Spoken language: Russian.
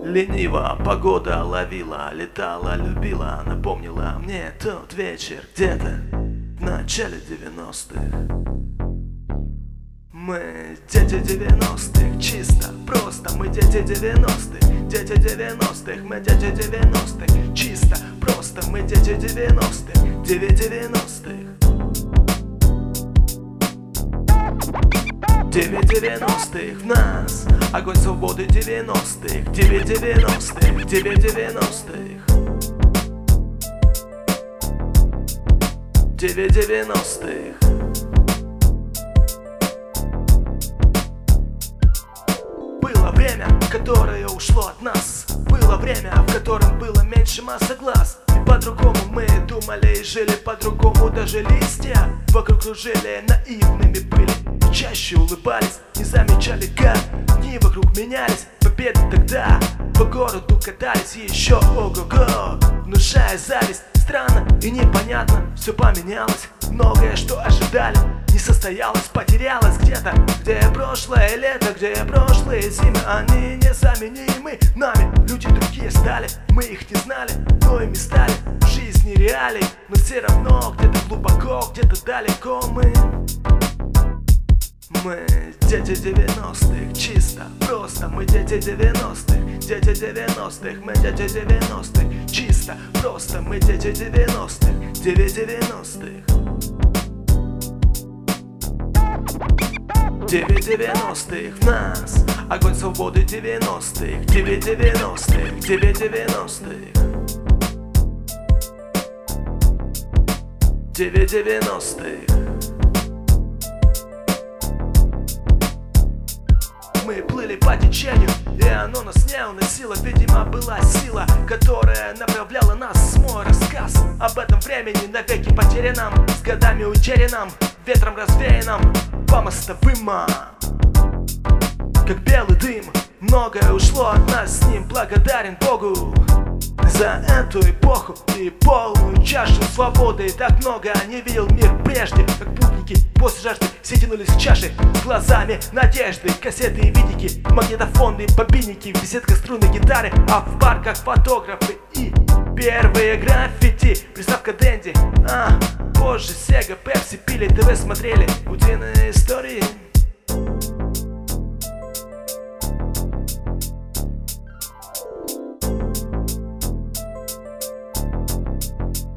Лениво погода ловила, летала, любила, напомнила мне тот вечер где-то в начале 90-х. Мы дети 90-х, чисто, просто мы дети 90-х, дети 90-х, мы дети 90-х, чисто, просто мы дети 90-х, 90-х. 90-х в нас, огонь свободы 90-х, 90-х, 90-х, 90-х. Было время, которое ушло от нас. Было время, в котором было меньше масса глаз. И по-другому мы думали и жили по-другому. Даже листья вокруг кружили, наивными были. Чаще улыбались, не замечали, как дни вокруг менялись. Победы тогда по городу катались еще ого-го, внушая зависть. Странно и непонятно, все поменялось. Многое, что ожидали, не состоялось, потерялось где-то. Где прошлое лето, где прошлые зимы, они незаменимы нами. Люди другие стали, мы их не знали, но ими стали. В жизни реалий, но все равно где-то глубоко, где-то далеко мы дети 90-х, чисто, просто мы дети 90-х, дети 90-х, мы дети 90-х, чисто, просто мы дети 90-х, 90-х. 90-х в нас, огонь свободы 90-х, 90-х, 90-х, 90-х. Мы плыли по течению, и оно нас не уносило. Видимо, была сила, которая направляла нас. Мой рассказ об этом времени навеки потерянном, с годами утерянном, ветром развеянном по мостовым, как белый дым. Многое ушло от нас с ним, благодарен Богу за эту эпоху и полную чашу свободы. Так много не видел мир прежде, как путники после жажды все тянулись к чаше глазами надежды. Кассеты и видики, магнитофоны и бобинники, в беседках струны гитары, а в парках фотографы и первые граффити. Приставка Дэнди, позже Сега, Пепси пили, ТВ смотрели, утиные истории.